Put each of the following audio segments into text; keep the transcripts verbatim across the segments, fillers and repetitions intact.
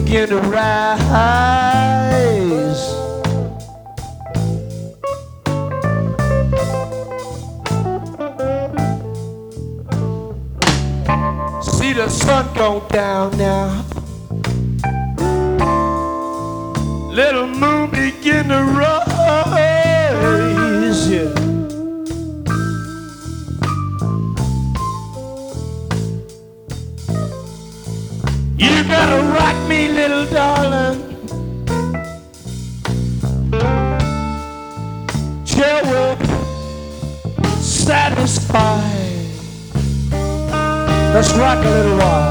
begin to rise. See the sun go down now. Little moon begin to rise. Yeah. You gotta rock me, little darling, till we're satisfied. Let's rock a little while.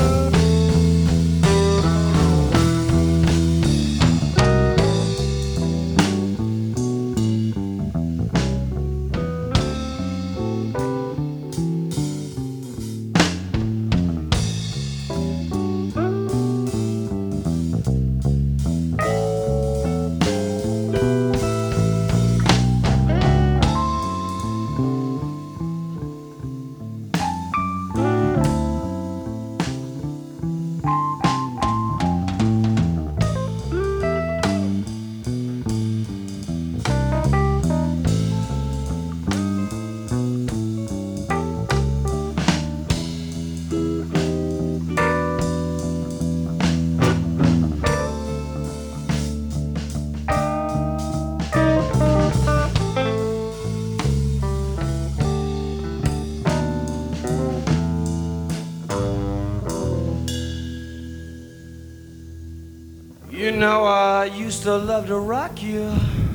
You know I used to love to rock you.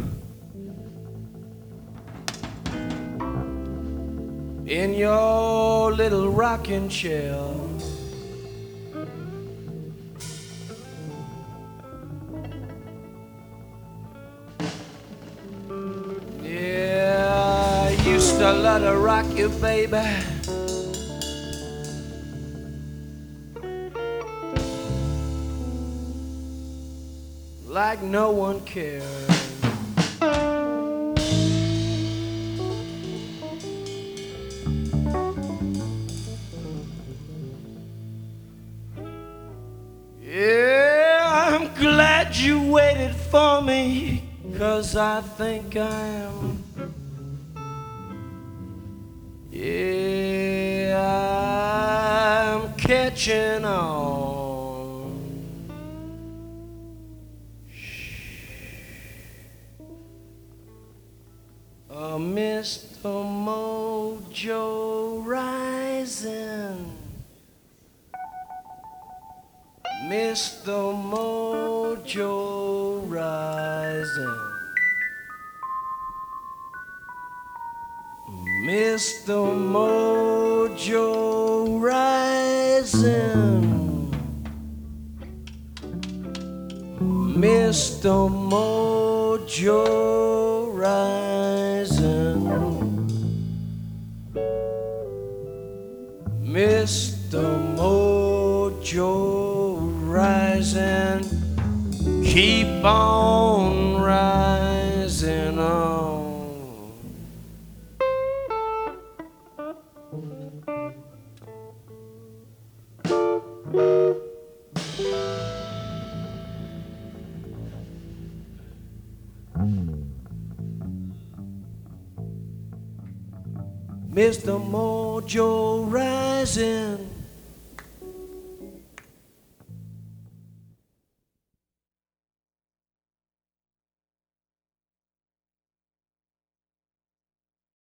In your little rocking chair. Yeah, I used to love to rock you, baby. Like no one cared. Yeah, I'm glad you waited for me, 'cause I think I am. Yeah, I'm catching on. Uh, Mister Mojo rising, Mister Mojo rising, Mister Mojo rising, Mister Mojo rising, Mister Mojo rising, keep on rising on. Mister Mojo rising.